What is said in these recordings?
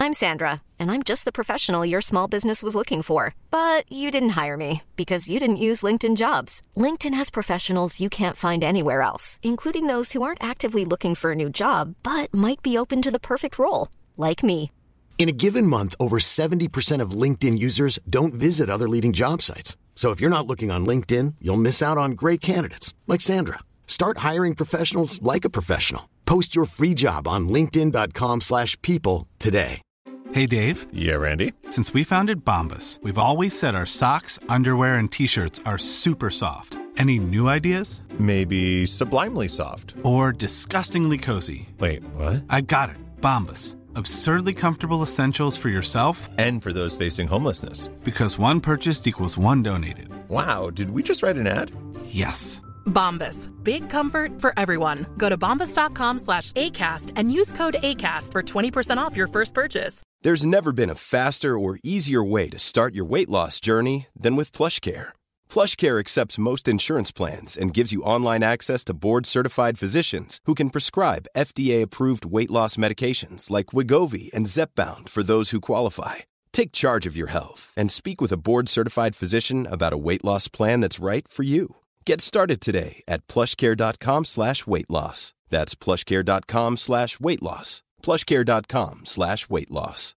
I'm Sandra, and I'm just the professional your small business was looking for. But you didn't hire me because you didn't use LinkedIn Jobs. LinkedIn has professionals you can't find anywhere else, including those who aren't actively looking for a new job, but might be open to the perfect role, like me. In a given month, over 70% of LinkedIn users don't visit other leading job sites. So if you're not looking on LinkedIn, you'll miss out on great candidates like Sandra. Start hiring professionals like a professional. Post your free job on linkedin.com/people today. Hey, Dave. Yeah, Randy. Since we founded Bombas, we've always said our socks, underwear, and T-shirts are super soft. Any new ideas? Maybe sublimely soft. Or disgustingly cozy. Wait, what? I got it. Bombas. Absurdly comfortable essentials for yourself and for those facing homelessness. Because one purchased equals one donated. Wow, did we just write an ad? Yes. Bombas. Big comfort for everyone. Go to bombas.com/ACAST and use code ACAST for 20% off your first purchase. There's never been a faster or easier way to start your weight loss journey than with PlushCare. PlushCare accepts most insurance plans and gives you online access to board-certified physicians who can prescribe FDA-approved weight loss medications like Wegovy and Zepbound for those who qualify. Take charge of your health and speak with a board-certified physician about a weight loss plan that's right for you. Get started today at plushcare.com/weight-loss. That's plushcare.com/weight-loss. plushcare.com/weight-loss.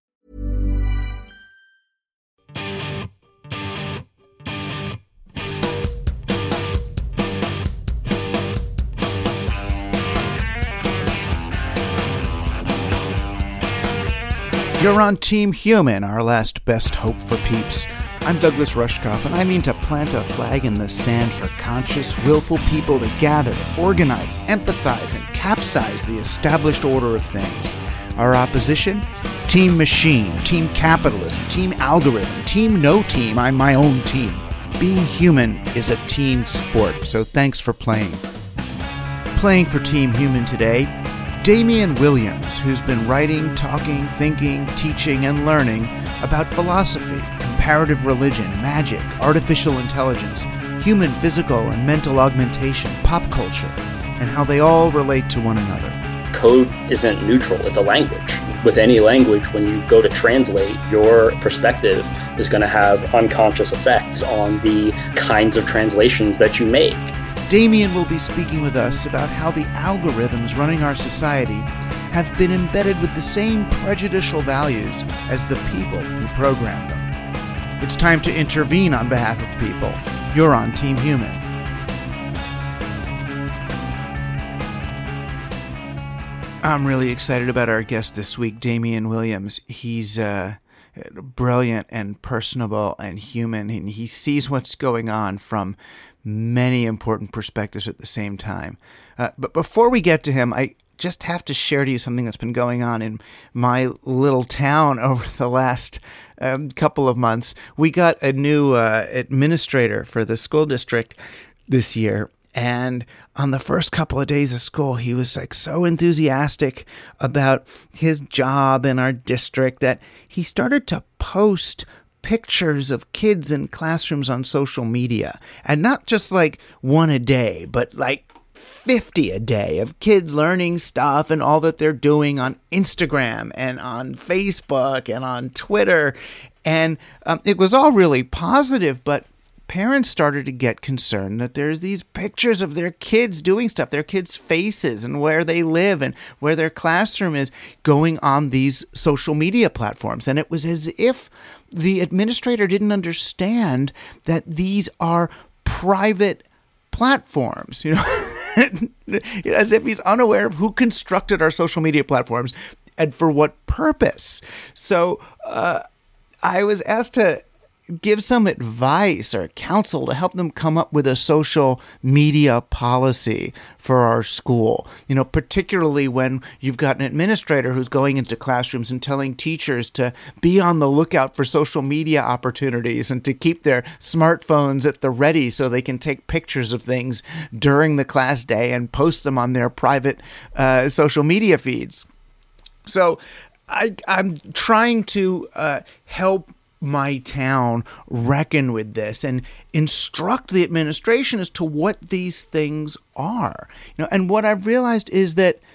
You're on Team Human, our last best hope for peeps. I'm Douglas Rushkoff, and I mean to plant a flag in the sand for conscious, willful people to gather, organize, empathize, and capsize the established order of things. Our opposition? Team Machine, Team Capitalism, Team Algorithm, Team No Team. I'm my own team. Being human is a team sport, so thanks for playing. Playing for Team Human today, Damian Williams, who's been writing, talking, thinking, teaching, and learning about philosophy, comparative religion, magic, artificial intelligence, human physical and mental augmentation, pop culture, and how they all relate to one another. Code isn't neutral, it's a language. With any language, when you go to translate, your perspective is going to have unconscious effects on the kinds of translations that you make. Damian will be speaking with us about how the algorithms running our society have been embedded with the same prejudicial values as the people who program them. It's time to intervene on behalf of people. You're on Team Human. I'm really excited about our guest this week, Damian Williams. He's brilliant and personable and human, and he sees what's going on from many important perspectives at the same time. But before we get to him, I just have to share to you something that's been going on in my little town over the last couple of months. We got a new administrator for the school district this year. And on the first couple of days of school, he was like so enthusiastic about his job in our district that he started to post pictures of kids in classrooms on social media. And not just like one a day, but like 50 a day of kids learning stuff and all that they're doing on Instagram and on Facebook and on Twitter. And it was all really positive, but parents started to get concerned that there's these pictures of their kids doing stuff, their kids' faces and where they live and where their classroom is going on these social media platforms. And it was as if the administrator didn't understand that these are private platforms, as if he's unaware of who constructed our social media platforms and for what purpose. So I was asked to give some advice or counsel to help them come up with a social media policy for our school. Particularly when you've got an administrator who's going into classrooms and telling teachers to be on the lookout for social media opportunities and to keep their smartphones at the ready so they can take pictures of things during the class day and post them on their private social media feeds. So I'm trying to help my town reckon with this and instruct the administration as to what these things are. And what I've realized is that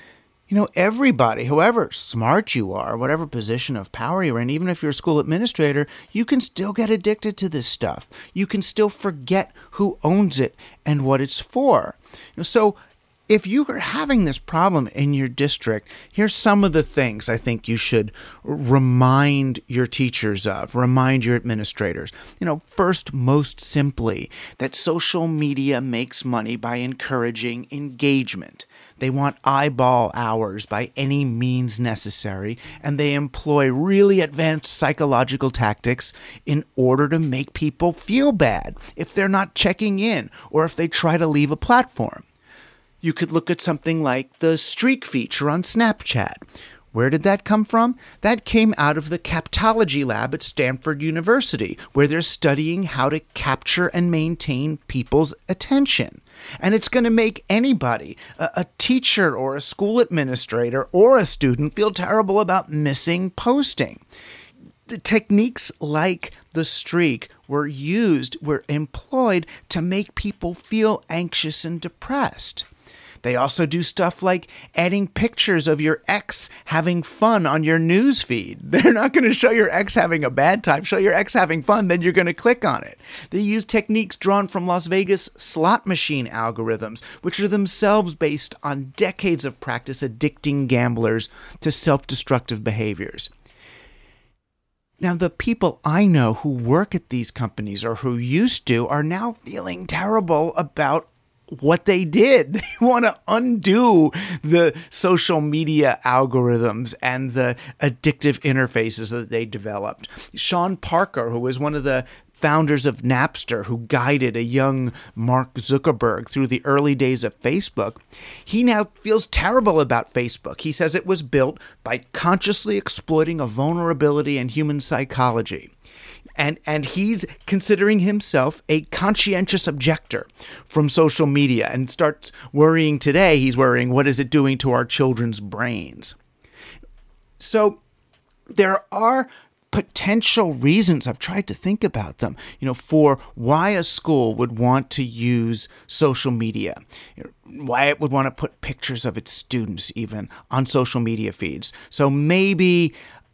Everybody, however smart you are, whatever position of power you're in, even if you're a school administrator, you can still get addicted to this stuff. You can still forget who owns it and what it's for. So if you are having this problem in your district, here's some of the things I think you should remind your teachers of, remind your administrators. First, most simply, that social media makes money by encouraging engagement. They want eyeball hours by any means necessary, and they employ really advanced psychological tactics in order to make people feel bad if they're not checking in or if they try to leave a platform. You could look at something like the streak feature on Snapchat. Where did that come from? That came out of the Captology lab at Stanford University, where they're studying how to capture and maintain people's attention. And it's going to make anybody, a teacher or a school administrator or a student, feel terrible about missing posting. The techniques like the streak were employed to make people feel anxious and depressed. They also do stuff like adding pictures of your ex having fun on your news feed. They're not going to show your ex having a bad time, show your ex having fun, then you're going to click on it. They use techniques drawn from Las Vegas slot machine algorithms, which are themselves based on decades of practice addicting gamblers to self-destructive behaviors. Now, the people I know who work at these companies or who used to are now feeling terrible about what they did. They want to undo the social media algorithms and the addictive interfaces that they developed. Sean Parker, who was one of the founders of Napster, who guided a young Mark Zuckerberg through the early days of Facebook, he now feels terrible about Facebook. He says it was built by consciously exploiting a vulnerability in human psychology. And he's considering himself a conscientious objector from social media and starts worrying today. He's worrying, what is it doing to our children's brains? So there are potential reasons, I've tried to think about them, for why a school would want to use social media, why it would want to put pictures of its students even on social media feeds. So maybe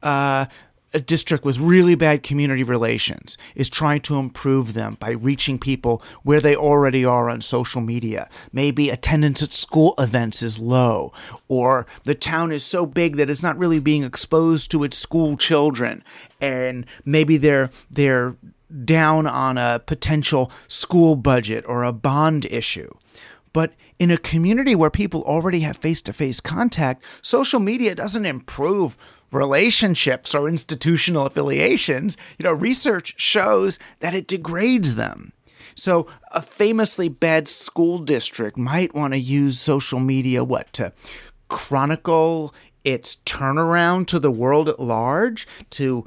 a district with really bad community relations is trying to improve them by reaching people where they already are on social media. Maybe attendance at school events is low, or the town is so big that it's not really being exposed to its school children, and maybe they're down on a potential school budget or a bond issue. But in a community where people already have face-to-face contact, social media doesn't improve relationships or institutional affiliations. Research shows that it degrades them. So a famously bad school district might want to use social media, to chronicle its turnaround to the world at large, to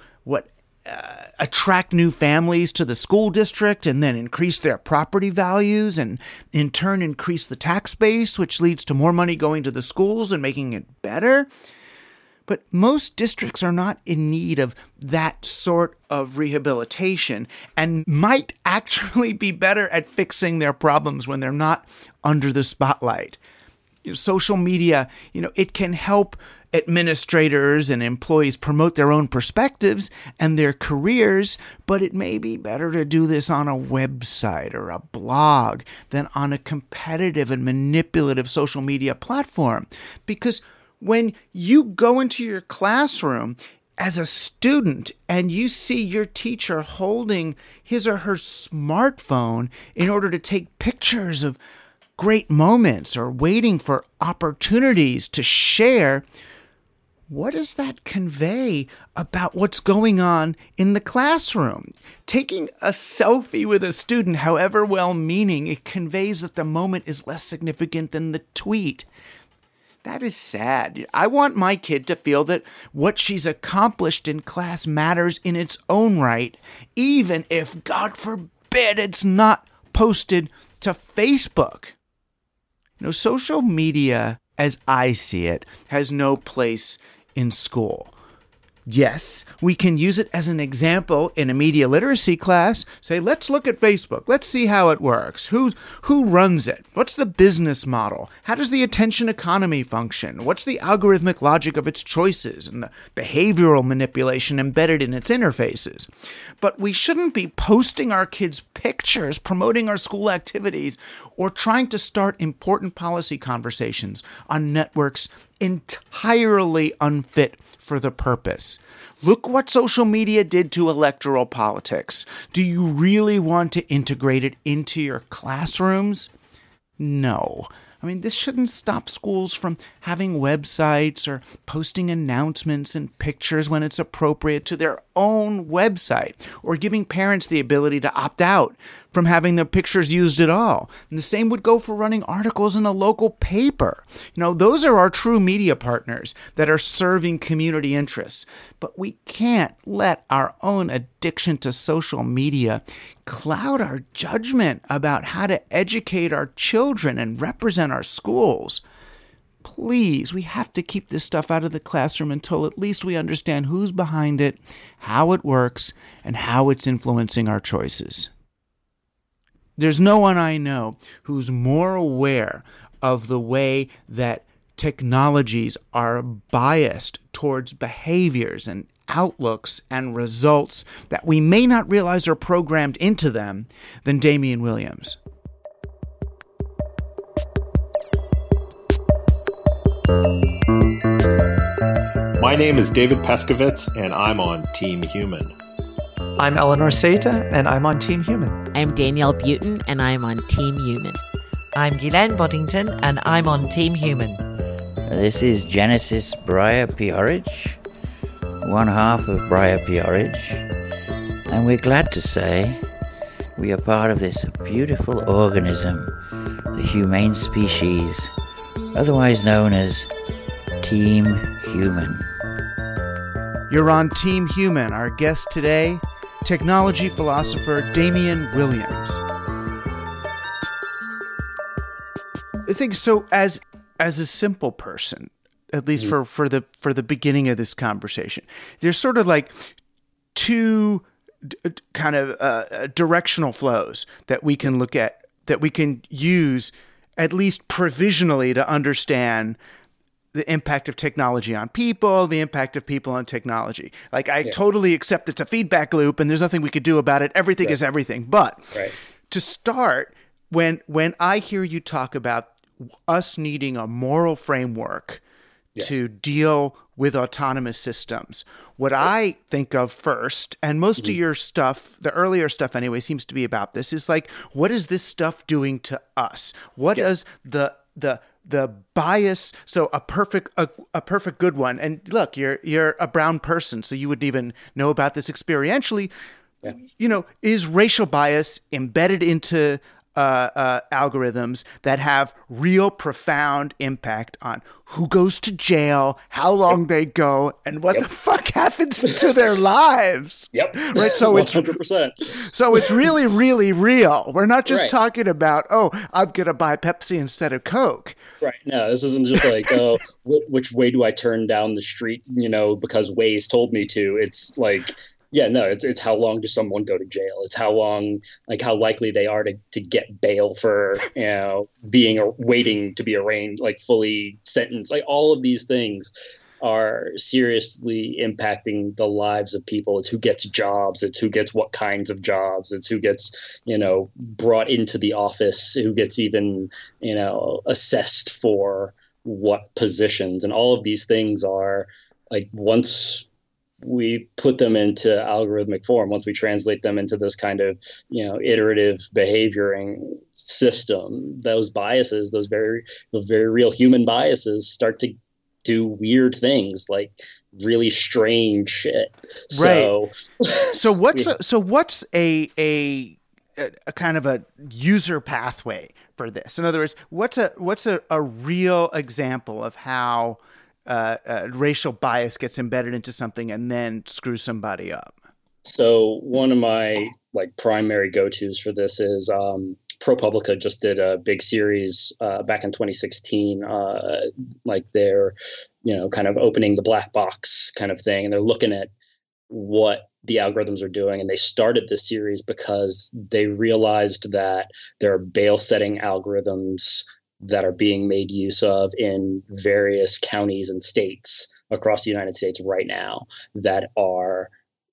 attract new families to the school district and then increase their property values and in turn increase the tax base, which leads to more money going to the schools and making it better. But most districts are not in need of that sort of rehabilitation and might actually be better at fixing their problems when they're not under the spotlight. Social media, it can help administrators and employees promote their own perspectives and their careers, but it may be better to do this on a website or a blog than on a competitive and manipulative social media platform. Because when you go into your classroom as a student and you see your teacher holding his or her smartphone in order to take pictures of great moments or waiting for opportunities to share, what does that convey about what's going on in the classroom? Taking a selfie with a student, however well-meaning, it conveys that the moment is less significant than the tweet. That is sad. I want my kid to feel that what she's accomplished in class matters in its own right, even if, God forbid, it's not posted to Facebook. Social media, as I see it, has no place in school. Yes, we can use it as an example in a media literacy class. Say, let's look at Facebook. Let's see how it works. Who runs it? What's the business model? How does the attention economy function? What's the algorithmic logic of its choices and the behavioral manipulation embedded in its interfaces? But we shouldn't be posting our kids' pictures, promoting our school activities, or trying to start important policy conversations on networks entirely unfit for the purpose. Look what social media did to electoral politics. Do you really want to integrate it into your classrooms? No. I mean, this shouldn't stop schools from having websites or posting announcements and pictures when it's appropriate to their own website, or giving parents the ability to opt out from having their pictures used at all. And the same would go for running articles in a local paper. Those are our true media partners that are serving community interests. But we can't let our own addiction to social media cloud our judgment about how to educate our children and represent our schools. Please, we have to keep this stuff out of the classroom until at least we understand who's behind it, how it works, and how it's influencing our choices. There's no one I know who's more aware of the way that technologies are biased towards behaviors and outlooks and results that we may not realize are programmed into them than Damian Williams. My name is David Peskovitz, and I'm on Team Human. I'm Eleanor Seta, and I'm on Team Human. I'm Danielle Butin, and I'm on Team Human. I'm Ghislaine Boddington, and I'm on Team Human. This is Genesis Briar Peorage, one half of Briar Peorage, and we're glad to say we are part of this beautiful organism, the humane species, otherwise known as Team Human. You're on Team Human. Our guest today, technology philosopher Damian Williams. I think so. As a simple person, at least for the beginning of this conversation, there's sort of like two kind of directional flows that we can look at, that we can use at least provisionally to understand the impact of technology on people, the impact of people on technology. Like, I totally accept it's a feedback loop and there's nothing we could do about it. Everything is everything. But to start, when I hear you talk about us needing a moral framework to deal with autonomous systems, what I think of first, and most of your stuff, the earlier stuff anyway, seems to be about this, is like, what is this stuff doing to us? What does the bias, so a perfect good one, and look, you're a brown person, so you wouldn't even know about this experientially. Is racial bias embedded into algorithms that have real profound impact on who goes to jail, how long they go, and what the fuck happens to their lives. Right. So 100%. So it's really, really real. We're not just talking about, I'm going to buy Pepsi instead of Coke. Right. No, this isn't just like, which way do I turn down the street, because Waze told me to. It's like, it's how long does someone go to jail? It's how long, like how likely they are to get bail for, waiting to be arraigned, like fully sentenced. Like all of these things are seriously impacting the lives of people. It's who gets jobs. It's who gets what kinds of jobs. It's who gets, brought into the office, who gets even, assessed for what positions. And all of these things are like, once we put them into algorithmic form, once we translate them into this kind of, iterative behavioring system, those biases, those very real human biases start to do weird things, like really strange shit. Right. So what's a kind of a user pathway for this? In other words, what's a real example of how racial bias gets embedded into something and then screws somebody up? So one of my primary go-tos for this is ProPublica just did a big series back in 2016, kind of opening the black box kind of thing. And they're looking at what the algorithms are doing. And they started this series because they realized that there are bail setting algorithms that are being made use of in various counties and states across the United States right now that are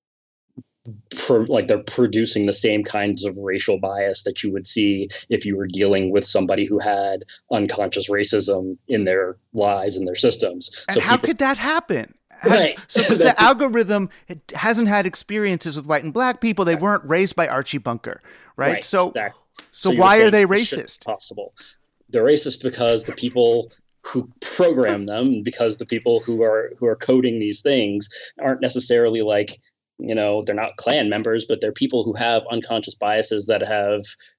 they're producing the same kinds of racial bias that you would see if you were dealing with somebody who had unconscious racism in their lives and their systems. And so how could that happen? Right. So the algorithm hasn't had experiences with white and black people. They weren't raised by Archie Bunker, right? So, exactly. So why are they racist? Possible. They're racist because the people who program them, because the people who are coding these things aren't necessarily they're not Klan members, but they're people who have unconscious biases that have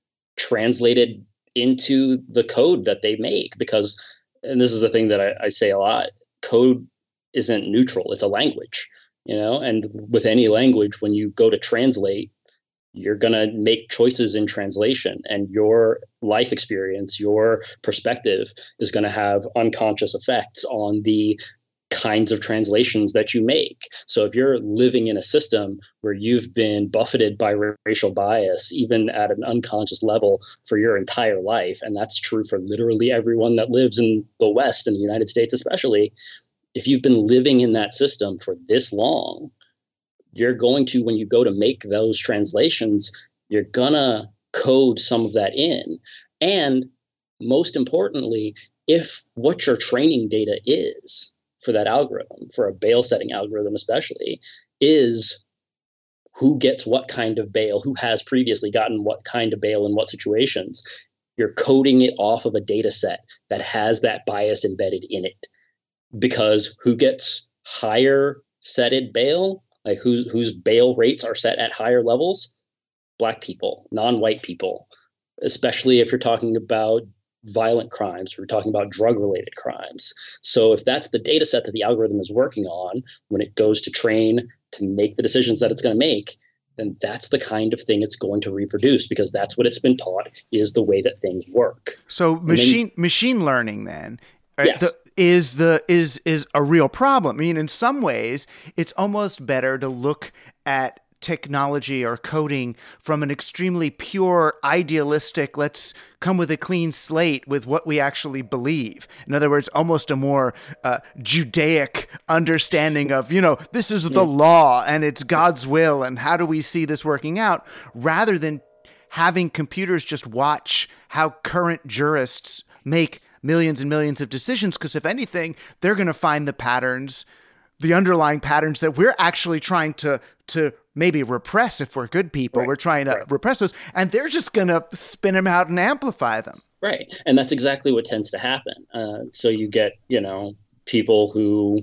translated into the code that they make. Because, and this is the thing that I say a lot, code isn't neutral. It's a language, and with any language, when you go to translate, you're going to make choices in translation, and your life experience, your perspective is going to have unconscious effects on the kinds of translations that you make. So if you're living in a system where you've been buffeted by racial bias, even at an unconscious level for your entire life, and that's true for literally everyone that lives in the West, in the United States especially, if you've been living in that system for this long, you're going to, when you go to make those translations, you're gonna code some of that in. And most importantly, if what your training data is for that algorithm, for a bail setting algorithm especially, is who gets what kind of bail, who has previously gotten what kind of bail in what situations, you're coding it off of a data set that has that bias embedded in it. Because who gets higher setted bail, like whose bail rates are set at higher levels? Black people, non-white people, especially if you're talking about violent crimes, we're talking about drug-related crimes. So if that's the data set that the algorithm is working on when it goes to train to make the decisions that it's going to make, then that's the kind of thing it's going to reproduce, because that's what it's been taught is the way that things work. So machine learning then, right, yes. is a real problem. I mean, in some ways, it's almost better to look at technology or coding from an extremely pure, idealistic, let's come with a clean slate with what we actually believe. In other words, almost a more Judaic understanding of, this is the law and it's God's will and how do we see this working out, rather than having computers just watch how current jurists make millions and millions of decisions, because if anything, they're going to find the patterns, the underlying patterns that we're actually trying to maybe repress. If we're good people, we're trying to repress those, and they're just going to spin them out and amplify them. Right. And that's exactly what tends to happen. So you get, people who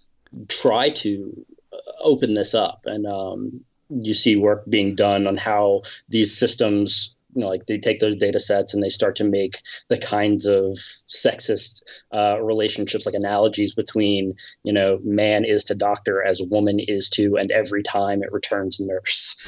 try to open this up, and you see work being done on how these systems, they take those data sets and they start to make the kinds of sexist relationships, like analogies between, man is to doctor as woman is to, and every time it returns nurse.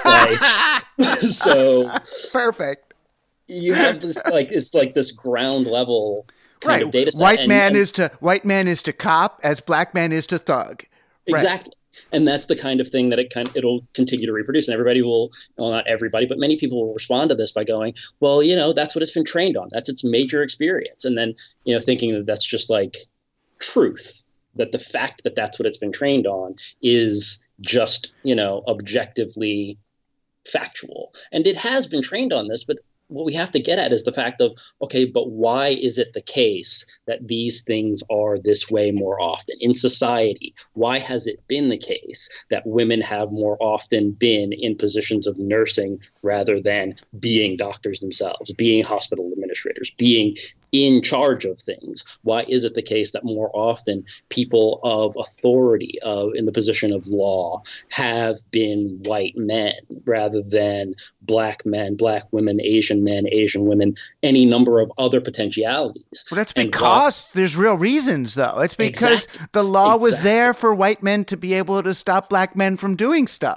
So perfect. You have this, it's like this ground level kind of data set. White man is to cop as black man is to thug. Exactly. Right. And that's the kind of thing that it'll continue to reproduce. And everybody will, well, not everybody, but many people will respond to this by going, well, that's what it's been trained on. That's its major experience. And then, thinking that that's just like truth, that the fact that that's what it's been trained on is just, objectively factual. And it has been trained on this, but what we have to get at is the fact of, okay, but why is it the case that these things are this way more often in society? Why has it been the case that women have more often been in positions of nursing rather than being doctors themselves, being hospital administrators, being in charge of things? Why is it the case that more often people of authority in the position of law have been white men rather than black men, black women, Asian men, Asian women, any number of other potentialities? Well, that's because there's real reasons, though. It's because the law was there for white men to be able to stop black men from doing stuff.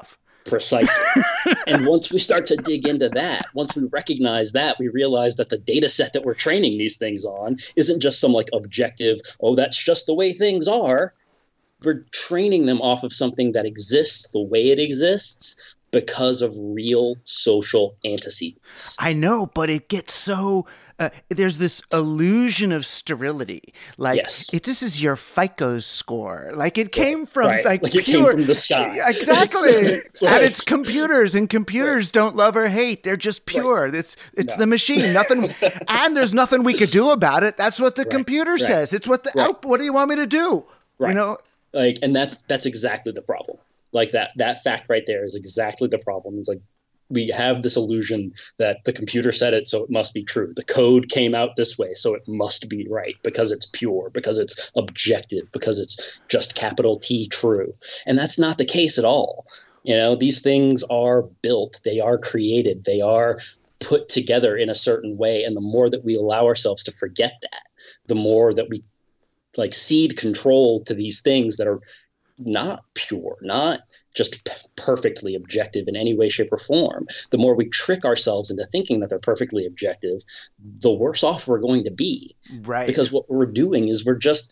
Precisely. And once we start to dig into that, once we recognize that, we realize that the data set that we're training these things on isn't just some like objective, oh, that's just the way things are. We're training them off of something that exists the way it exists because of real social antecedents. I know, but it gets so... there's this illusion of sterility. Like, yes. This is your FICO score. Like, it came from, like pure... it came from the sky. Exactly. And it's computers, and computers don't love or hate. They're just pure. It's the machine. Nothing, and there's nothing we could do about it. That's what the computer says. It's what what do you want me to do? Right. You know? Like, and that's exactly the problem. Like, that fact right there is exactly the problem. It's like, we have this illusion that the computer said it, so it must be true. The code came out this way, so it must be right because it's pure, because it's objective, because it's just capital T true. And that's not the case at all. You know, these things are built, they are created, they are put together in a certain way. And the more that we allow ourselves to forget that, the more that we like cede control to these things that are not pure, not just perfectly objective in any way, shape, or form, the more we trick ourselves into thinking that they're perfectly objective, the worse off we're going to be. Right. Because what we're doing is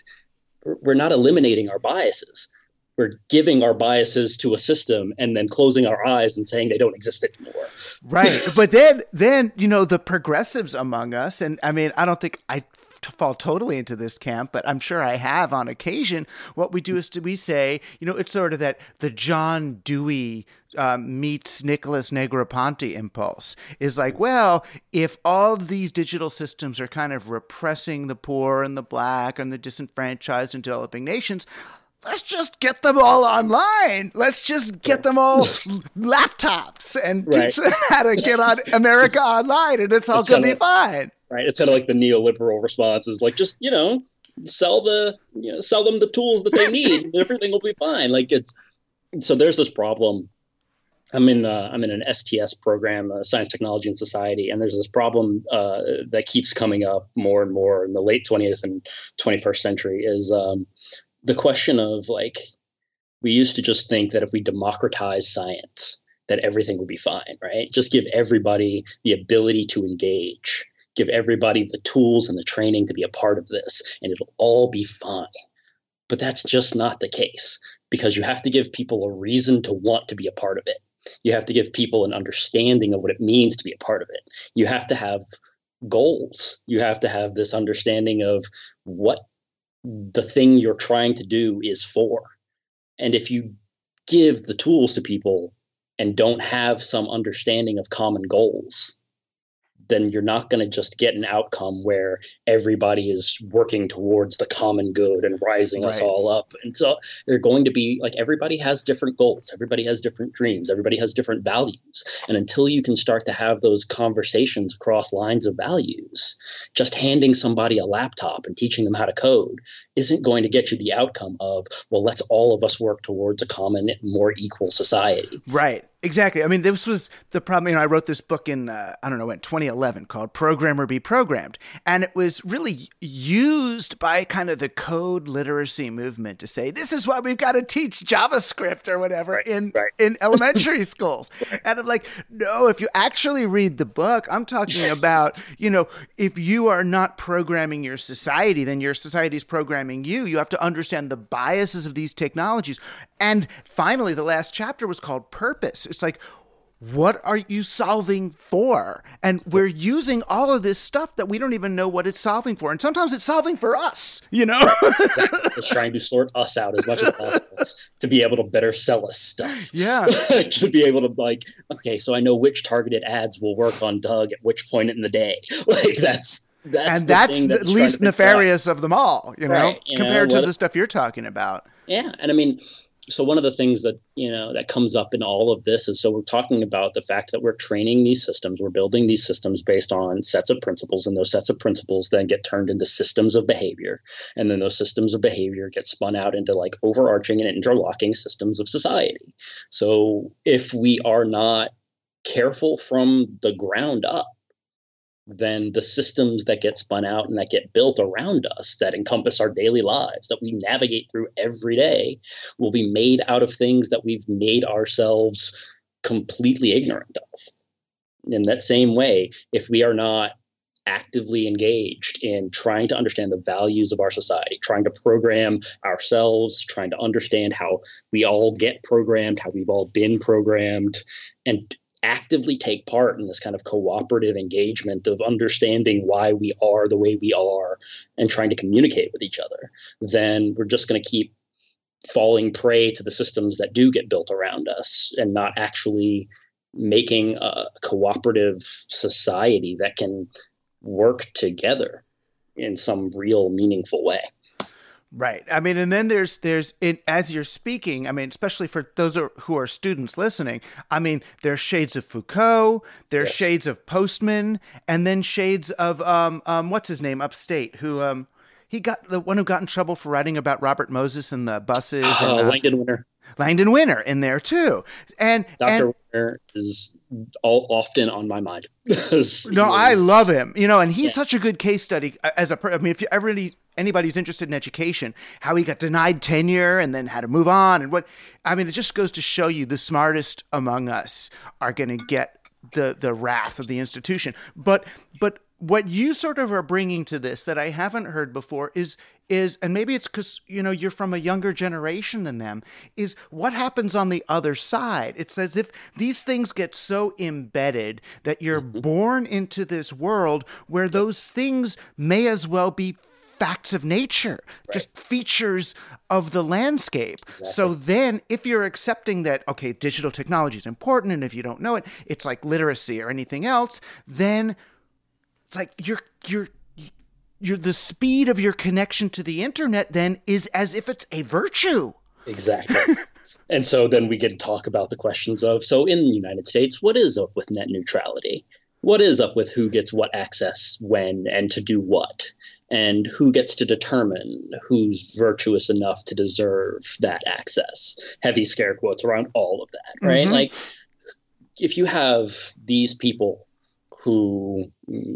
we're not eliminating our biases. We're giving our biases to a system and then closing our eyes and saying they don't exist anymore. Right. But then, you know, the progressives among us, and I mean, I don't think I fall totally into this camp, but I'm sure I have on occasion. What we do is we say, you know, it's sort of that the John Dewey meets Nicholas Negroponte impulse is like, well, if all these digital systems are kind of repressing the poor and the black and the disenfranchised in developing nations, let's just get them all online. Let's just get them all laptops and teach them how to get on America Online, and it's all going to be fine. Right. It's kind of like the neoliberal response is like, just, you know, sell them the tools that they need and everything will be fine. Like so there's this problem. I'm in an STS program, Science, Technology, and Society. And there's this problem that keeps coming up more and more in the late 20th and 21st century is the question of like, we used to just think that if we democratize science, that everything would be fine, right? Just give everybody the ability to engage. Give everybody the tools and the training to be a part of this, and it'll all be fine. But that's just not the case, because you have to give people a reason to want to be a part of it. You have to give people an understanding of what it means to be a part of it. You have to have goals. You have to have this understanding of what the thing you're trying to do is for. And if you give the tools to people and don't have some understanding of common goals, then you're not going to just get an outcome where everybody is working towards the common good and rising us all up. And so they're going to be like, everybody has different goals. Everybody has different dreams. Everybody has different values. And until you can start to have those conversations across lines of values, just handing somebody a laptop and teaching them how to code isn't going to get you the outcome of, well, let's all of us work towards a common, more equal society. Right. Exactly. I mean, this was the problem. You know, I wrote this book in, 2011 called Programmer Be Programmed. And it was really used by kind of the code literacy movement to say, this is why we've got to teach JavaScript or whatever in elementary schools. And I'm like, no, if you actually read the book, I'm talking about, you know, if you are not programming your society, then your society is programming you. You have to understand the biases of these technologies. And finally, the last chapter was called Purpose. It's like, what are you solving for? And we're using all of this stuff that we don't even know what it's solving for. And sometimes it's solving for us, you know? Exactly. It's trying to sort us out as much as possible to be able to better sell us stuff. Yeah. To be able to like, okay, so I know which targeted ads will work on Doug at which point in the day. Like that's the least nefarious of them all, you know, compared to the stuff you're talking about. Yeah. And I mean, so one of the things that, you know, that comes up in all of this is, so we're talking about the fact that we're training these systems, we're building these systems based on sets of principles, and those sets of principles then get turned into systems of behavior. And then those systems of behavior get spun out into like overarching and interlocking systems of society. So if we are not careful from the ground up, then the systems that get spun out and that get built around us that encompass our daily lives, that we navigate through every day, will be made out of things that we've made ourselves completely ignorant of. In that same way, if we are not actively engaged in trying to understand the values of our society, trying to program ourselves, trying to understand how we all get programmed, how we've all been programmed, and actively take part in this kind of cooperative engagement of understanding why we are the way we are and trying to communicate with each other, then we're just going to keep falling prey to the systems that do get built around us and not actually making a cooperative society that can work together in some real meaningful way. Right. I mean, and then there's as you're speaking, I mean, especially for those who are students listening, I mean, there's shades of Foucault, there's shades of Postman, and then shades of what's his name, upstate, who he got the one who got in trouble for writing about Robert Moses and the buses. Langdon Winter. Langdon Winter in there too, and Dr. Winter is often on my mind. I love him, and he's such a good case study as I mean, if you ever anybody's interested in education, how he got denied tenure and then had to move on, and it just goes to show you the smartest among us are going to get the wrath of the institution. But what you sort of are bringing to this that I haven't heard before is, and maybe it's because, you're from a younger generation than them, is what happens on the other side. It's as if these things get so embedded that you're born into this world where those things may as well be facts of nature, just features of the landscape. Exactly. So then if you're accepting that, okay, digital technology is important, and if you don't know it, it's like literacy or anything else, then it's like you're the speed of your connection to the internet then is as if it's a virtue. Exactly. And so then we get to talk about the questions of, so in the United States, what is up with net neutrality? What is up with who gets what access when and to do what? And who gets to determine who's virtuous enough to deserve that access? Heavy scare quotes around all of that, right? Mm-hmm. Like, if you have these people who,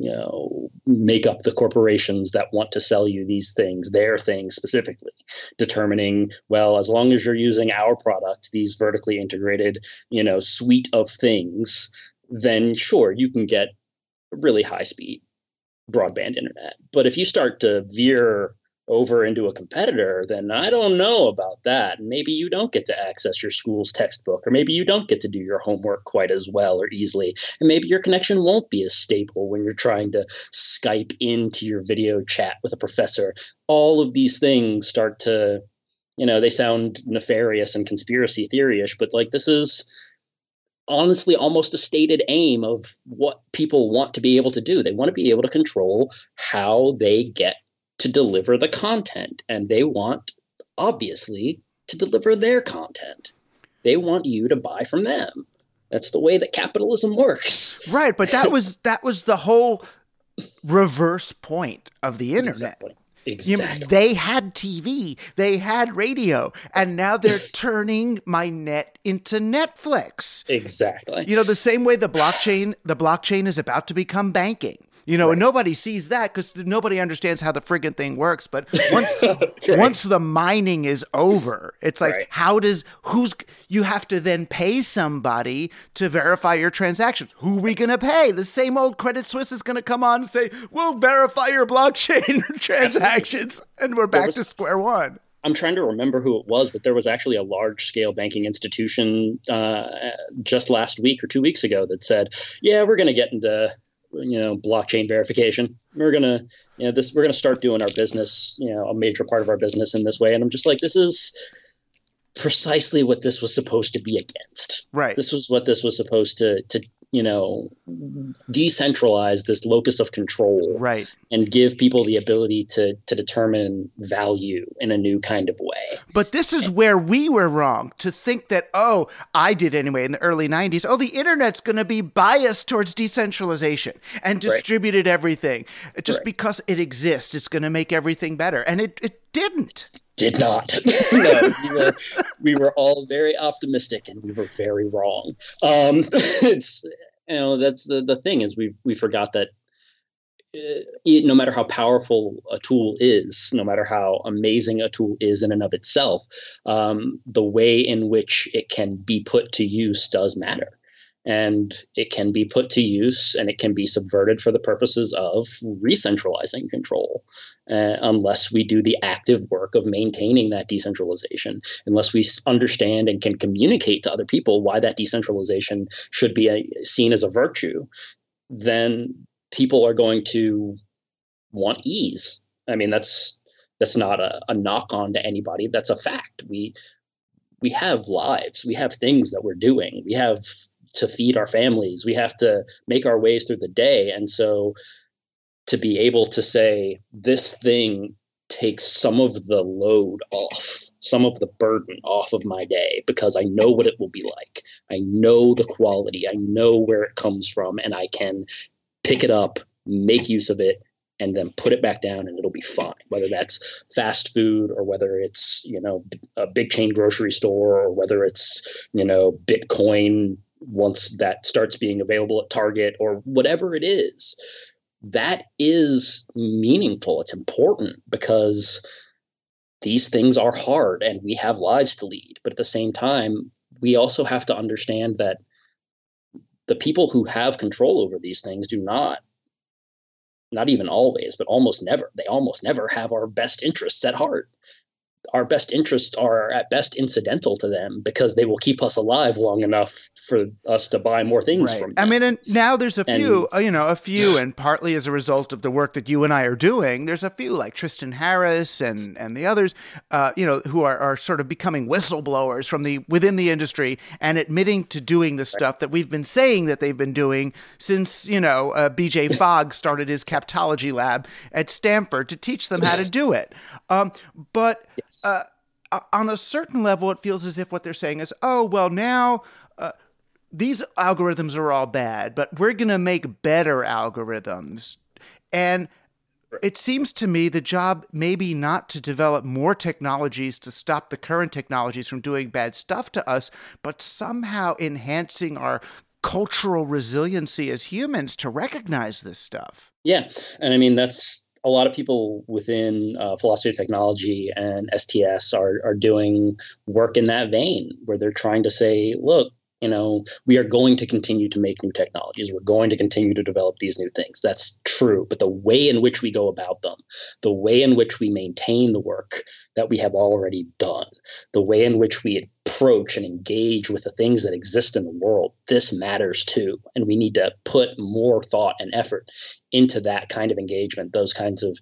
make up the corporations that want to sell you these things, their things specifically, determining, well, as long as you're using our product, these vertically integrated, suite of things, then sure, you can get really high speed broadband internet. But if you start to veer over into a competitor, then I don't know about that. Maybe you don't get to access your school's textbook, or maybe you don't get to do your homework quite as well or easily. And maybe your connection won't be as stable when you're trying to Skype into your video chat with a professor. All of these things start to, they sound nefarious and conspiracy theory-ish, but like this is honestly almost a stated aim of what people want to be able to do. They want to be able to control how they get to deliver the content, and they want, obviously, to deliver their content. They want you to buy from them. That's the way that capitalism works. Right, but that was the whole reverse point of the internet. Exactly. They had TV, they had radio, and now they're turning my net into Netflix. Exactly. The same way the blockchain is about to become banking. And nobody sees that because nobody understands how the friggin' thing works. But once the mining is over, it's like, you have to then pay somebody to verify your transactions. Who are we going to pay? The same old Credit Suisse is going to come on and say, we'll verify your blockchain transactions. And we're back to square one. I'm trying to remember who it was, but there was actually a large-scale banking institution just last week or 2 weeks ago that said, yeah, we're going to get into blockchain verification. We're gonna start doing our business, a major part of our business in this way. And I'm just like, this is precisely what this was supposed to be against. Right. This was what this was supposed to decentralize this locus of control. Right. And give people the ability to determine value in a new kind of way. But this is where we were wrong, to think that, I did anyway in the early 90s, the internet's going to be biased towards decentralization and distributed everything. Just because it exists, it's going to make everything better. And it didn't. Did not. No, we were all very optimistic, and we were very wrong. It's that's the thing is we forgot that no matter how powerful a tool is, no matter how amazing a tool is in and of itself, the way in which it can be put to use does matter. and it can be put to use and it can be subverted for the purposes of re-centralizing control, unless we do the active work of maintaining that decentralization, unless we understand and can communicate to other people why that decentralization should be seen as a virtue. Then people are going to want ease. I mean, that's not a knock on to anybody. That's a fact. We have lives. We have things that we're doing. We have to feed our families. We have to make our ways through the day. And so to be able to say this thing takes some of the load off, some of the burden off of my day, because I know what it will be like. I know the quality. I know where it comes from, and I can pick it up, make use of it, and then put it back down, and it'll be fine. Whether that's fast food, or whether it's, a big chain grocery store, or whether it's, Bitcoin once that starts being available at Target, or whatever it is, that is meaningful. It's important because these things are hard and we have lives to lead. But at the same time, we also have to understand that the people who have control over these things do not even always, but almost never. They almost never have our best interests at heart. Our best interests are at best incidental to them because they will keep us alive long enough for us to buy more things from them. I mean, and now there's a few, and partly as a result of the work that you and I are doing, there's a few like Tristan Harris and the others, who are sort of becoming whistleblowers from within the industry and admitting to doing the stuff that we've been saying that they've been doing since, B.J. Fogg started his captology lab at Stanford to teach them how to do it. But on a certain level, it feels as if what they're saying is, now these algorithms are all bad, but we're going to make better algorithms. And it seems to me the job maybe not to develop more technologies to stop the current technologies from doing bad stuff to us, but somehow enhancing our cultural resiliency as humans to recognize this stuff. Yeah. And I mean, that's a lot of people within philosophy of technology and STS are doing work in that vein, where they're trying to say, look, we are going to continue to make new technologies. We're going to continue to develop these new things. That's true. But the way in which we go about them, the way in which we maintain the work that we have already done, the way in which we approach and engage with the things that exist in the world, this matters too. And we need to put more thought and effort into that kind of engagement, those kinds of,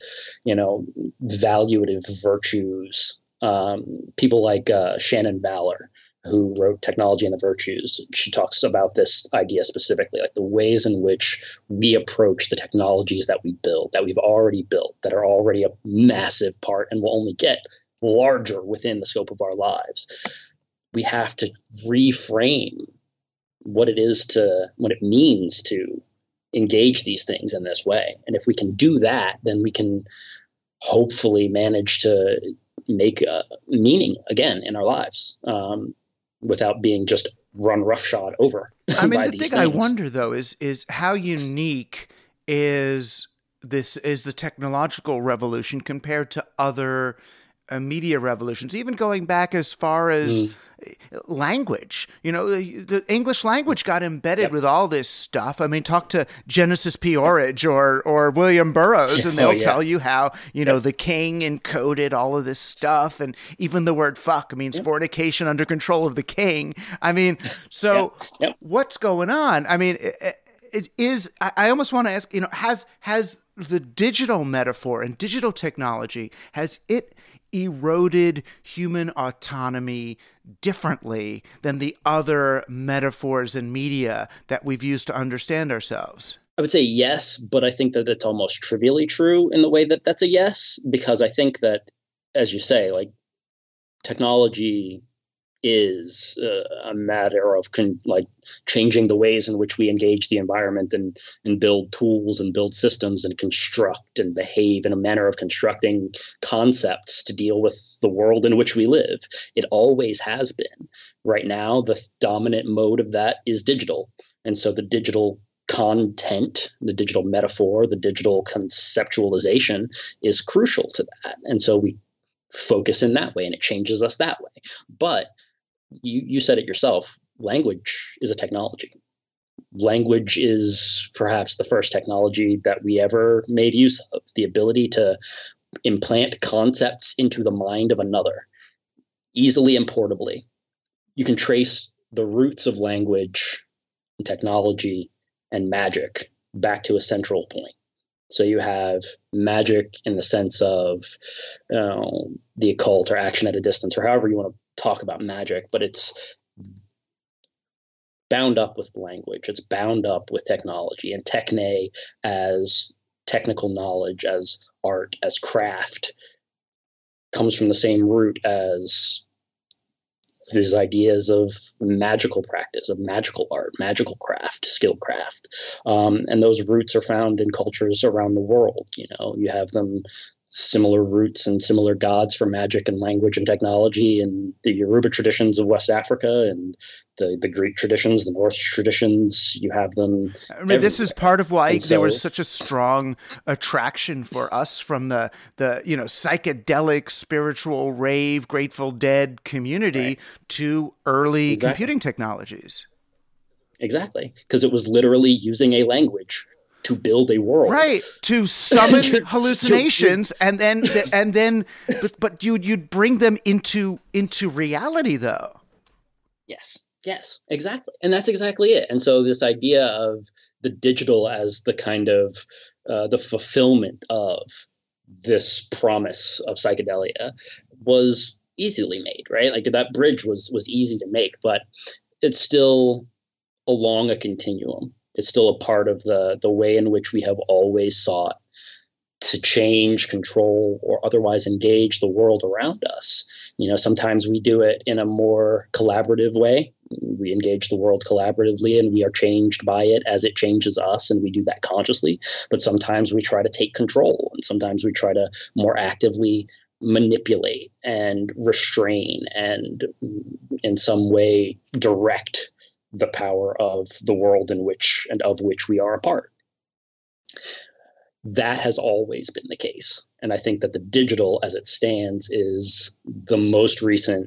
valuative virtues. People like Shannon Valor, who wrote Technology and the Virtues, she talks about this idea specifically, like the ways in which we approach the technologies that we build, that we've already built, that are already a massive part and will only get larger within the scope of our lives. We have to reframe what it means to engage these things in this way. And if we can do that, then we can hopefully manage to make meaning again in our lives. Without being just run roughshod over. I mean, by the these thing things. I wonder though is how unique is the technological revolution compared to other media revolutions, even going back as far as language. The English language got embedded with all this stuff. I mean, talk to Genesis P. Orridge or William Burroughs, and they'll tell you how, the king encoded all of this stuff. And even the word fuck means fornication under control of the king. I mean, so what's going on? I mean, I almost want to ask, has the digital metaphor and digital technology, has it eroded human autonomy differently than the other metaphors in media that we've used to understand ourselves? I would say yes, but I think that it's almost trivially true in the way that that's a yes, because I think that, as you say, like technology is a matter of changing the ways in which we engage the environment and build tools and build systems and construct and behave in a manner of constructing concepts to deal with the world in which we live. It always has been. Right now, the dominant mode of that is digital. And so the digital content, the digital metaphor, the digital conceptualization is crucial to that. And so we focus in that way and it changes us that way. But you said it yourself, language is a technology. language is perhaps the first technology that we ever made use of, the ability to implant concepts into the mind of another easily and portably. You can trace the roots of language and technology and magic back to a central point. So you have magic in the sense of the occult or action at a distance, or however you want to talk about magic, but it's bound up with language. It's bound up with technology, and techne as technical knowledge, as art, as craft, comes from the same root as these ideas of magical practice, of magical art, magical craft, skill craft. And those roots are found in cultures around the world. You know, you have them similar roots and similar gods for magic and language and technology, and the Yoruba traditions of West Africa and the Greek traditions, the Norse traditions. You have them. I mean, this is part of why there was such a strong attraction for us from the psychedelic, spiritual, rave, Grateful Dead community to early computing technologies. Exactly, because it was literally using a language to build a world, right? To summon hallucinations, and then, but you'd bring them into reality, though. Yes, exactly, and that's exactly it. And so this idea of the digital as the kind of the fulfillment of this promise of psychedelia was easily made, right? Like that bridge was easy to make, but it's still along a continuum. It's still a part of the way in which we have always sought to change, control, or otherwise engage the world around us. You know, sometimes we do it in a more collaborative way. We engage the world collaboratively, and we are changed by it as it changes us, and we do that consciously. But sometimes we try to take control, and sometimes we try to more actively manipulate and restrain and in some way direct the power of the world in which and of which we are a part. That has always been the case. And I think that the digital as it stands is the most recent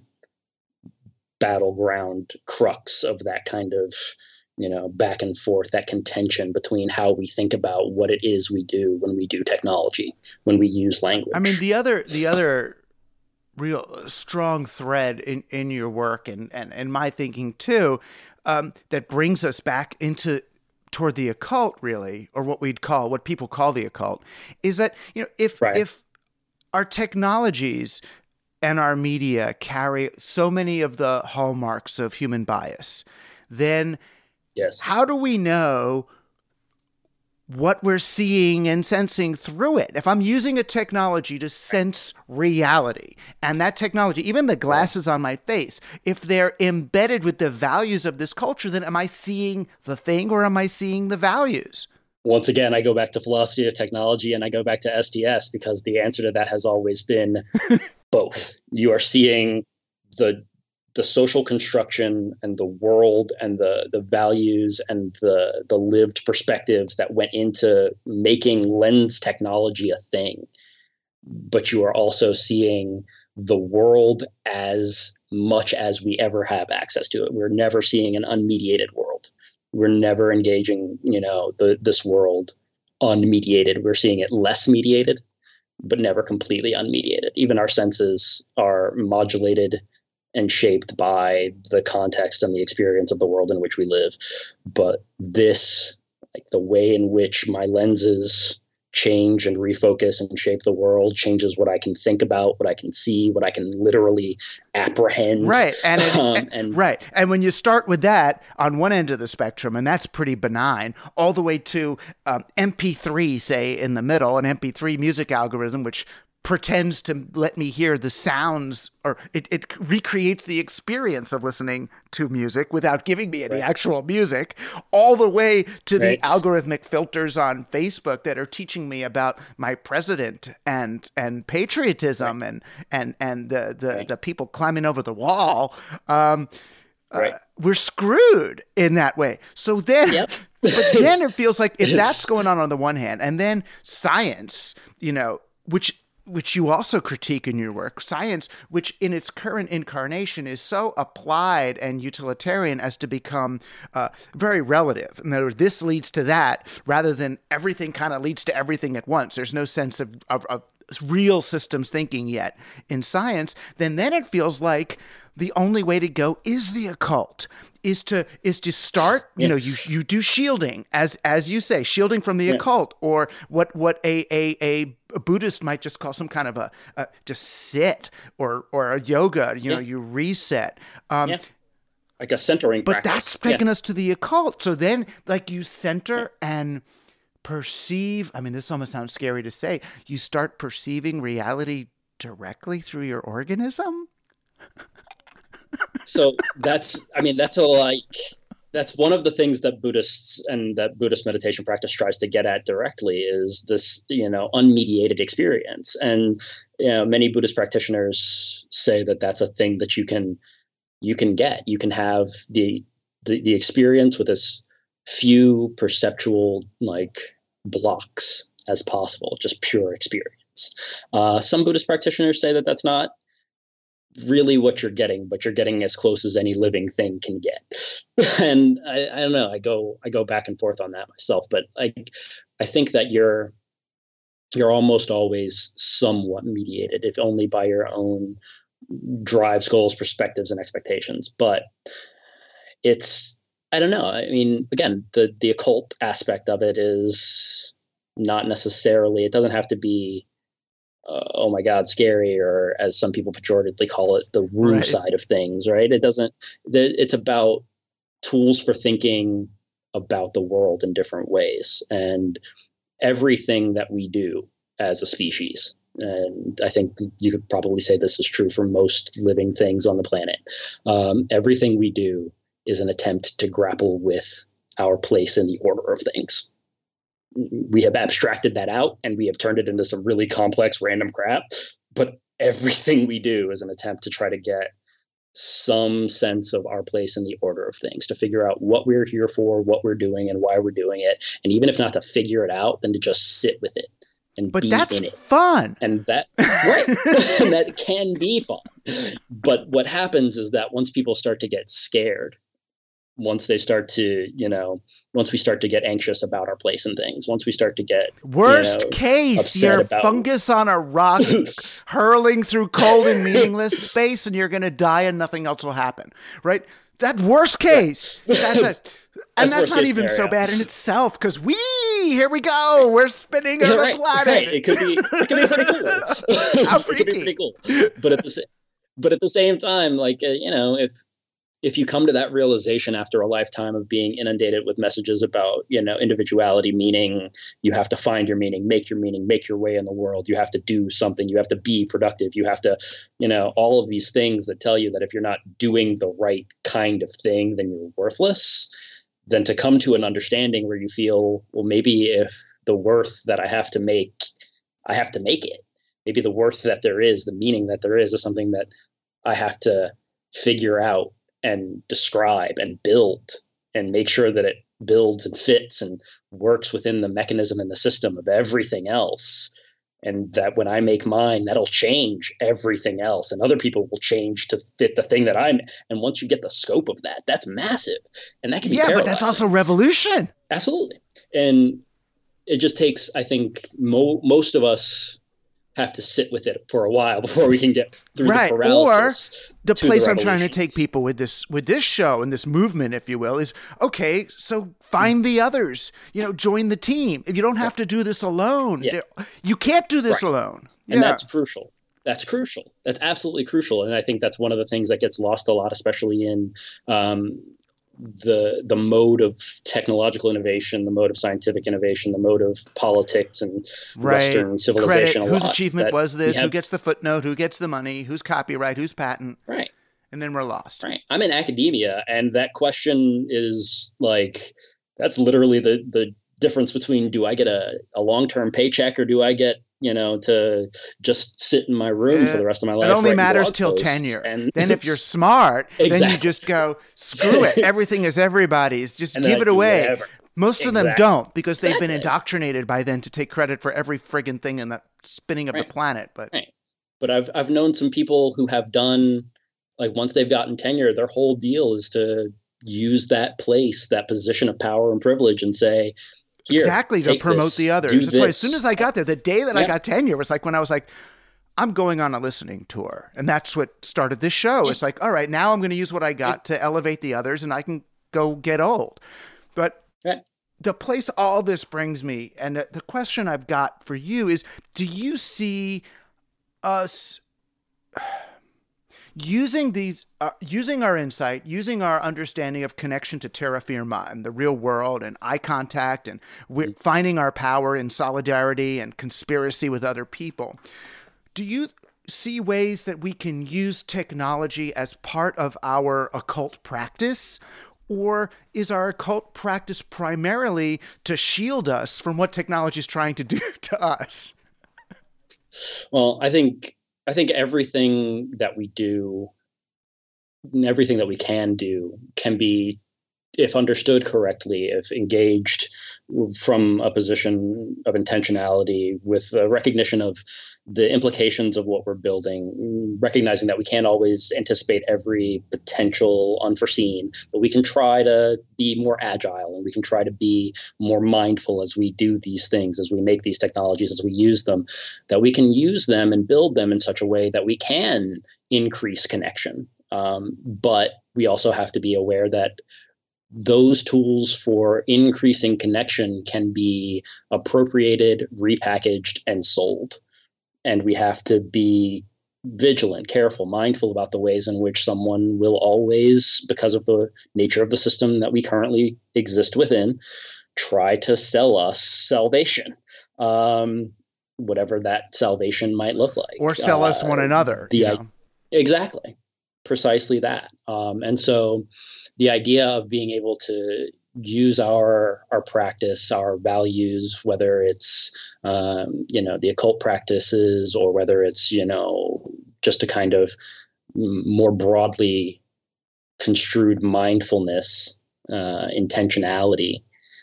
battleground crux of that kind of, back and forth, that contention between how we think about what it is we do when we do technology, when we use language. I mean, the other real strong thread in your work and my thinking too, that brings us back toward the occult, really, or what people call the occult, is that if our technologies and our media carry so many of the hallmarks of human bias, then how do we know what we're seeing and sensing through it? If I'm using a technology to sense reality, and that technology, even the glasses on my face, if they're embedded with the values of this culture, then am I seeing the thing or am I seeing the values? Once again, I go back to philosophy of technology and I go back to STS, because the answer to that has always been both. You are seeing the social construction and the world and the values and the lived perspectives that went into making lens technology a thing. But you are also seeing the world as much as we ever have access to it. We're never seeing an unmediated world. We're never engaging, this world unmediated. We're seeing it less mediated, but never completely unmediated. Even our senses are modulated and shaped by the context and the experience of the world in which we live. But this, like the way in which my lenses change and refocus and shape the world, changes what I can think about, what I can see, what I can literally apprehend. Right. Right. And when you start with that on one end of the spectrum, and that's pretty benign, all the way to MP3, say, in the middle, an MP3 music algorithm, which pretends to let me hear the sounds, or it recreates the experience of listening to music without giving me any actual music, all the way to the algorithmic filters on Facebook that are teaching me about my president and patriotism and the people climbing over the wall. We're screwed in that way. So then, but then it feels like if that's going on the one hand, and then science, which which you also critique in your work, science, which in its current incarnation is so applied and utilitarian as to become very relative. In other words, this leads to that rather than everything kind of leads to everything at once. There's no sense of real systems thinking yet in science. Then it feels like the only way to go is the occult, is to start, you do shielding, as you say, shielding from the occult, or what a Buddhist might just call some kind of a just sit or a yoga, you reset. Like a centering but practice. That's taking us to the occult. So then like you center and perceive, I mean, this almost sounds scary to say, you start perceiving reality directly through your organism. So that's one of the things that Buddhists and that Buddhist meditation practice tries to get at directly is this, unmediated experience. And, many Buddhist practitioners say that that's a thing that you can get. You can have the experience with as few perceptual blocks as possible, just pure experience. Some Buddhist practitioners say that that's not really what you're getting, but you're getting as close as any living thing can get. And I don't know, I go back and forth on that myself, but I think that you're almost always somewhat mediated, if only by your own drives, goals, perspectives, and expectations. But I don't know. I mean, again, the occult aspect of it is not necessarily, it doesn't have to be oh my God, scary, or as some people pejoratively call it, the woo side of things, right? It's about tools for thinking about the world in different ways, and everything that we do as a species. And I think you could probably say this is true for most living things on the planet. Everything we do is an attempt to grapple with our place in the order of things. We have abstracted that out and we have turned it into some really complex random crap, but everything we do is an attempt to try to get some sense of our place in the order of things, to figure out what we're here for, what we're doing, and why we're doing it. And even if not to figure it out, then to just sit with it and be in it. But that's fun. And that, right. And that can be fun. But what happens is that once people start to get scared, once they start to, once we start to get anxious about our place in things, once we start to get worst case, you're about fungus on a rock hurling through cold and meaningless space, and you're going to die and nothing else will happen. Right? That worst case. Right. That's not even so bad in itself, because here we go. We're spinning on a planet. Right. It could be pretty cool. How freaky. It could be pretty cool. But at the same time, if you come to that realization after a lifetime of being inundated with messages about, individuality, meaning, you have to find your meaning, make your way in the world. You have to do something. You have to be productive. You have to, all of these things that tell you that if you're not doing the right kind of thing, then you're worthless. Then to come to an understanding where you feel, well, maybe if the worth that I have to make it. Maybe the worth that there is, the meaning that there is something that I have to figure out and describe and build and make sure that it builds and fits and works within the mechanism and the system of everything else. And that when I make mine, that'll change everything else, and other people will change to fit the thing that I'm. And once you get the scope of that, that's massive. And that can be paralyzing. But that's also revolution. Absolutely. And it just takes, I think, most of us have to sit with it for a while before we can get through the paralysis. Or the place I'm trying to take people with this show and this movement, if you will, is, okay, so find the others, join the team. You don't have to do this alone. Yeah. You can't do this alone. And that's crucial. That's crucial. That's absolutely crucial. And I think that's one of the things that gets lost a lot, especially in the mode of technological innovation, the mode of scientific innovation, the mode of politics and Western civilization. Whose achievement was this? Who gets the footnote? Who gets the money? Whose copyright? Whose patent? Right. And then we're lost. Right. I'm in academia, and that question is that's literally the difference between, do I get a long-term paycheck, or do I get to just sit in my room for the rest of my life? It only matters till tenure. And then if you're smart, then you just go, screw it. Everything is everybody's. Just give it away. Most of them don't, because they've been indoctrinated by then to take credit for every friggin' thing in the spinning of the planet. But but I've known some people who have done, like, once they've gotten tenure, their whole deal is to use that place, that position of power and privilege, and say, here, exactly, to promote this, the others. That's why as soon as I got there, the day that I got tenure was like when I was like, I'm going on a listening tour. And that's what started this show. It's like, all right, now I'm going to use what I got to elevate the others, and I can go get old. But the place all this brings me, and the question I've got for you is, do you see us using these, using our insight, using our understanding of connection to terra firma and the real world and eye contact, and we're finding our power in solidarity and conspiracy with other people? Do you see ways that we can use technology as part of our occult practice? Or is our occult practice primarily to shield us from what technology is trying to do to us? Well, I think everything that we do, everything that we can do, can be, if understood correctly, if engaged from a position of intentionality, with a recognition of the implications of what we're building, recognizing that we can't always anticipate every potential unforeseen, but we can try to be more agile, and we can try to be more mindful as we do these things, as we make these technologies, as we use them, that we can use them and build them in such a way that we can increase connection. But we also have to be aware that those tools for increasing connection can be appropriated, repackaged, and sold. And we have to be vigilant, careful, mindful about the ways in which someone will always, because of the nature of the system that we currently exist within, try to sell us salvation, whatever that salvation might look like. Or sell us one another. Exactly. Precisely that. And so the idea of being able to use our practice, our values, whether it's, the occult practices, or whether it's, just a kind of more broadly construed mindfulness, intentionality,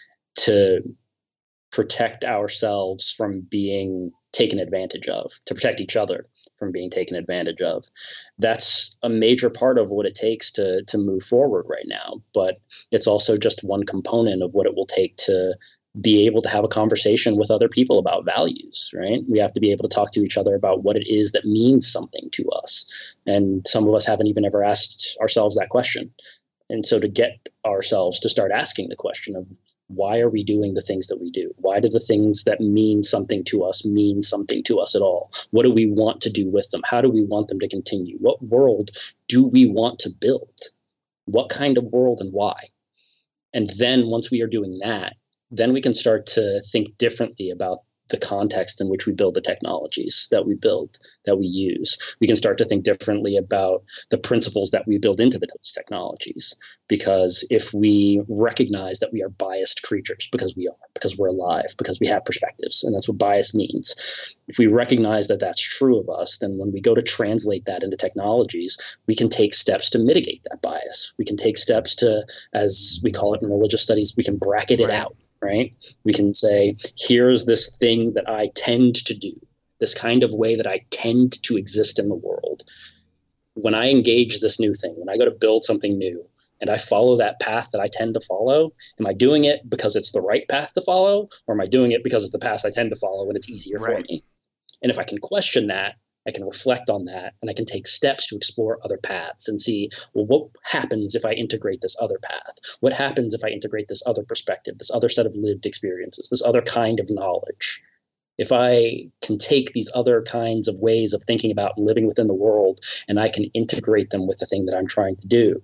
to protect ourselves from being taken advantage of, to protect each other from being taken advantage of. That's a major part of what it takes to move forward right now. But it's also just one component of what it will take to be able to have a conversation with other people about values, right? We have to be able to talk to each other about what it is that means something to us. And some of us haven't even ever asked ourselves that question. And so to get ourselves to start asking the question of, why are we doing the things that we do? Why do the things that mean something to us mean something to us at all? What do we want to do with them? How do we want them to continue? What world do we want to build? What kind of world, and why? And then once we are doing that, then we can start to think differently about the context in which we build the technologies that we build, that we use. We can start to think differently about the principles that we build into those technologies. Because if we recognize that we are biased creatures, because we're alive, because we have perspectives, and that's what bias means. If we recognize that that's true of us, then when we go to translate that into technologies, we can take steps to mitigate that bias. We can take steps to, as we call it in religious studies, we can bracket it out. Right? We can say, here's this thing that I tend to do, this kind of way that I tend to exist in the world. When I engage this new thing, when I go to build something new, and I follow that path that I tend to follow, am I doing it because it's the right path to follow, or am I doing it because it's the path I tend to follow and it's easier for me? And if I can question that, I can reflect on that, and I can take steps to explore other paths and see, well, what happens if I integrate this other path? What happens if I integrate this other perspective, this other set of lived experiences, this other kind of knowledge? If I can take these other kinds of ways of thinking about living within the world, and I can integrate them with the thing that I'm trying to do,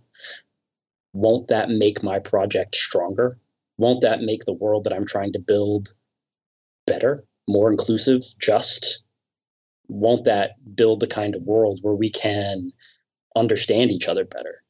won't that make my project stronger? Won't that make the world that I'm trying to build better, more inclusive, just? Won't that build the kind of world where we can understand each other better?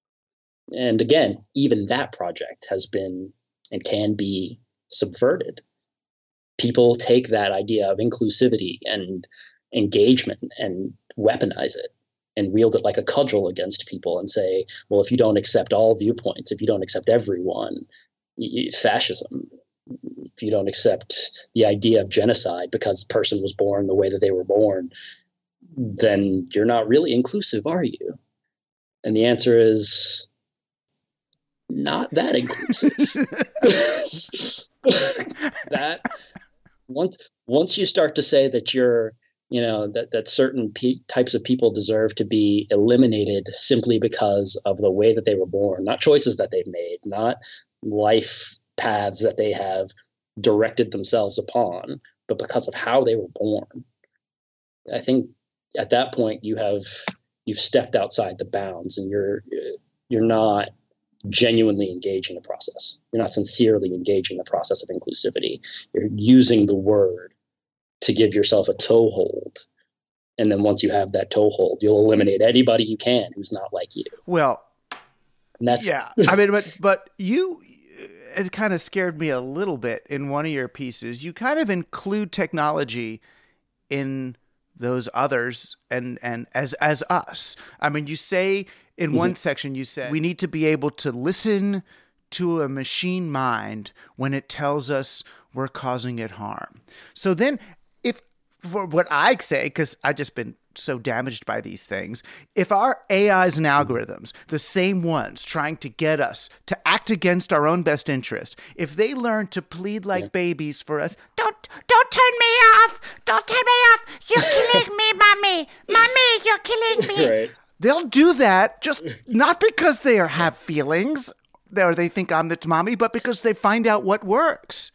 And again, even that project has been and can be subverted. People take that idea of inclusivity and engagement and weaponize it and wield it like a cudgel against people and say, well, if you don't accept all viewpoints, if you don't accept everyone, fascism. if you don't accept the idea of genocide because the person was born the way that they were born, then you're not really inclusive, are you? And the answer is not that inclusive. That once you start to say that you're, that certain types of people deserve to be eliminated simply because of the way that they were born, not choices that they've made, not life paths that they have directed themselves upon, but because of how they were born. I think at that point you've stepped outside the bounds, and you're not genuinely engaged in the process. You're not sincerely engaged in the process of inclusivity. You're using the word to give yourself a toehold. And then once you have that toehold, you'll eliminate anybody you can who's not like you. Well, and that's, yeah. I mean, but it kind of scared me a little bit in one of your pieces. You kind of include technology in those others and as us. I mean, you say in one section, you said we need to be able to listen to a machine mind when it tells us we're causing it harm. So then, if for what I say, because I've just been so damaged by these things, if our AIs and algorithms, the same ones trying to get us to act against our own best interest, if they learn to plead like babies for us, don't turn me off, don't turn me off, you're killing me, mommy, you're killing me. Right. They'll do that just not because they have feelings or they think I'm the mommy, but because they find out what works.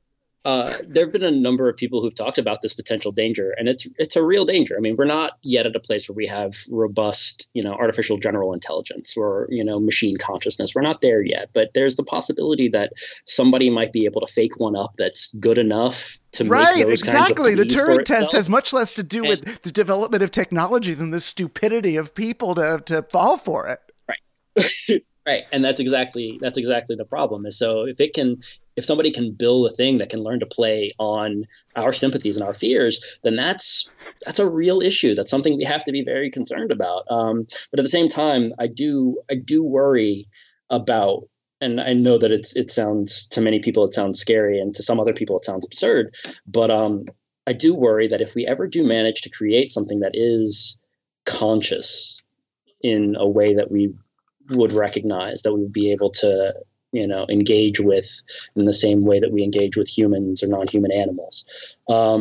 There have been a number of people who've talked about this potential danger, and it's a real danger. I mean, we're not yet at a place where we have robust, artificial general intelligence or, machine consciousness. We're not there yet, but there's the possibility that somebody might be able to fake one up that's good enough to make those kinds of pleas. The Turing test has much less to do with the development of technology than the stupidity of people to fall for it. Right. Right. And that's exactly the problem. And so if somebody can build a thing that can learn to play on our sympathies and our fears, then that's a real issue. That's something we have to be very concerned about. But at the same time, I do worry about, and I know that it sounds, to many people it sounds scary, and to some other people it sounds absurd, but I do worry that if we ever do manage to create something that is conscious in a way that we would recognize, that we would be able to, engage with in the same way that we engage with humans or non-human animals,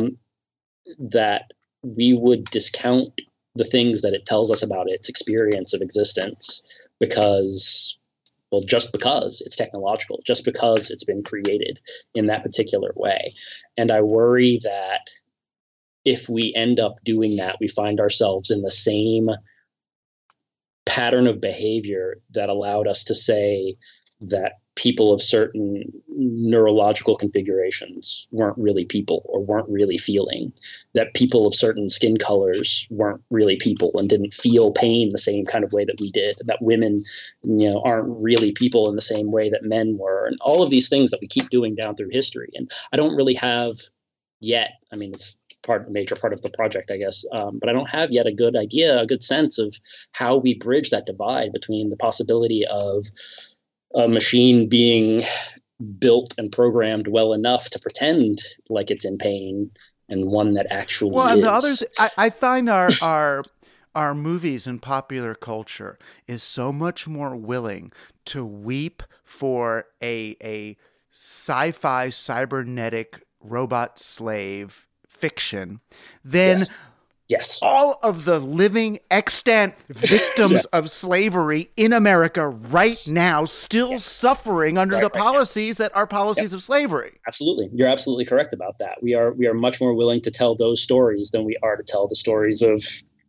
that we would discount the things that it tells us about its experience of existence just because it's technological, just because it's been created in that particular way. And I worry that if we end up doing that, we find ourselves in the same pattern of behavior that allowed us to say that people of certain neurological configurations weren't really people or weren't really feeling, that people of certain skin colors weren't really people and didn't feel pain the same kind of way that we did, that women, aren't really people in the same way that men were, and all of these things that we keep doing down through history. And I don't really have yet, I mean, it's a major part of the project, I guess. But I don't have yet a good sense of how we bridge that divide between the possibility of a machine being built and programmed well enough to pretend like it's in pain and one that actually is. And the others, I find our movies and popular culture is so much more willing to weep for a sci-fi cybernetic robot slave fiction than all of the living extant victims of slavery in America right now still suffering under the policies that are policies of slavery. Absolutely. You're absolutely correct about that. We are much more willing to tell those stories than we are to tell the stories of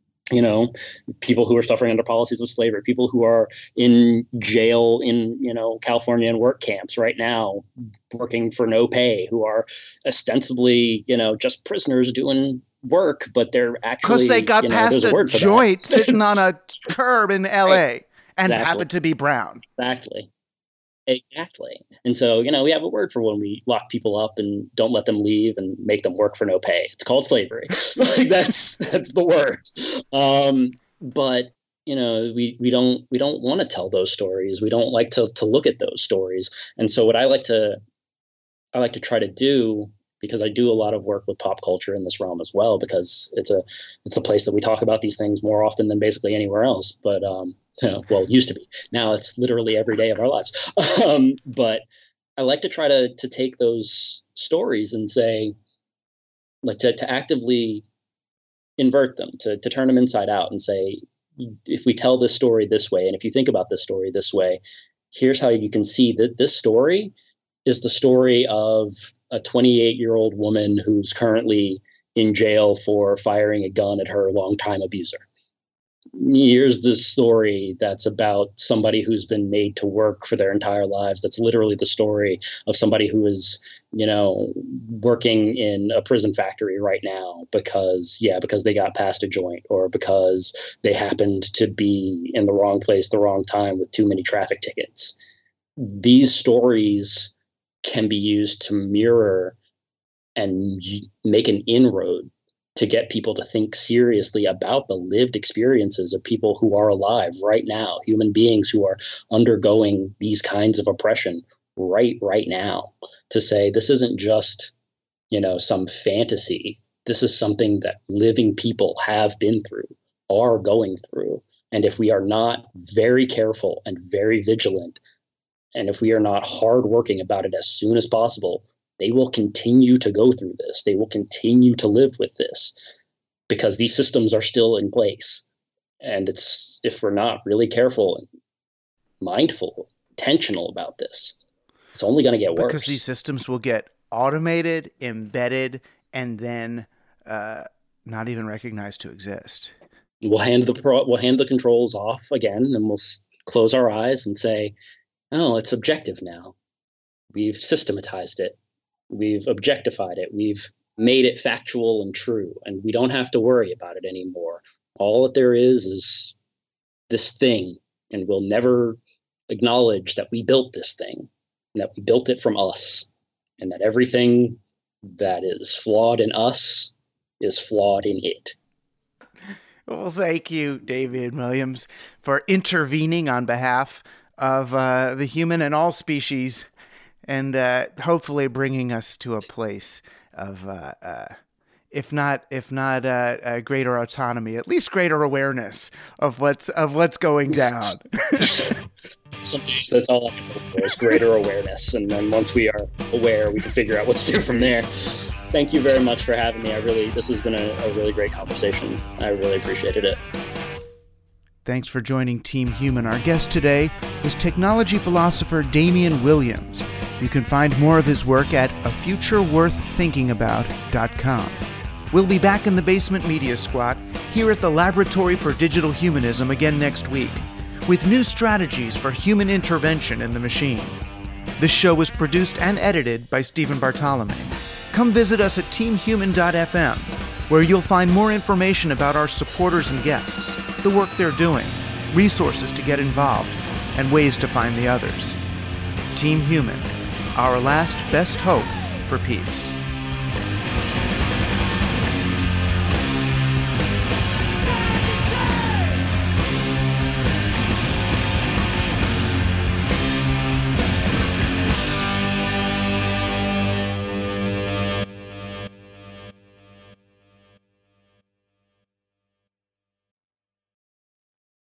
people who are suffering under policies of slavery, people who are in jail in, California and work camps right now, working for no pay, who are ostensibly, just prisoners doing work, but they're actually, because they got past a joint sitting on a curb in LA and happened to be brown. Exactly. And so, we have a word for when we lock people up and don't let them leave and make them work for no pay. It's called slavery. That's the word. But, we don't want to tell those stories. We don't like to look at those stories. And so what I like to I like to try to do, because I do a lot of work with pop culture in this realm as well, because it's a place that we talk about these things more often than basically anywhere else. But well, it used to be. Now it's literally every day of our lives. But I like to try to take those stories and say, like, to actively invert them, to turn them inside out and say, if we tell this story this way, and if you think about this story this way, here's how you can see that this story is the story of a 28-year-old woman who's currently in jail for firing a gun at her longtime abuser. Here's this story that's about somebody who's been made to work for their entire lives. That's literally the story of somebody who is, working in a prison factory right now because they got past a joint, or because they happened to be in the wrong place, the wrong time with too many traffic tickets. These stories can be used to mirror and make an inroad to get people to think seriously about the lived experiences of people who are alive right now, human beings who are undergoing these kinds of oppression right now, to say this isn't just, some fantasy. This is something that living people have been through, are going through. And if we are not very careful and very vigilant, and if we are not hardworking about it as soon as possible, they will continue to go through this. They will continue to live with this because these systems are still in place. And if we're not really careful and mindful, intentional about this, it's only going to get worse. Because these systems will get automated, embedded, and then not even recognized to exist. We'll hand the controls off again, and we'll close our eyes and say, "Oh, it's objective now. We've systematized it. We've objectified it. We've made it factual and true, and we don't have to worry about it anymore. All that there is this thing, and we'll never acknowledge that we built this thing, and that we built it from us, and that everything that is flawed in us is flawed in it." Well, thank you, David Williams, for intervening on behalf of the human and all species, and hopefully bringing us to a place of, if not greater autonomy, at least greater awareness of what's going down. Some days that's all I can hope for is greater awareness, and then once we are aware, we can figure out what to do from there. Thank you very much for having me. This has been a really great conversation. I really appreciated it. Thanks for joining Team Human. Our guest today was technology philosopher Damian Williams. You can find more of his work at afutureworththinkingabout.com. We'll be back in the Basement Media Squat here at the Laboratory for Digital Humanism again next week with new strategies for human intervention in the machine. This show was produced and edited by Stephen Bartolome. Come visit us at teamhuman.fm, where you'll find more information about our supporters and guests, the work they're doing, resources to get involved, and ways to find the others. Team Human, our last best hope for peace.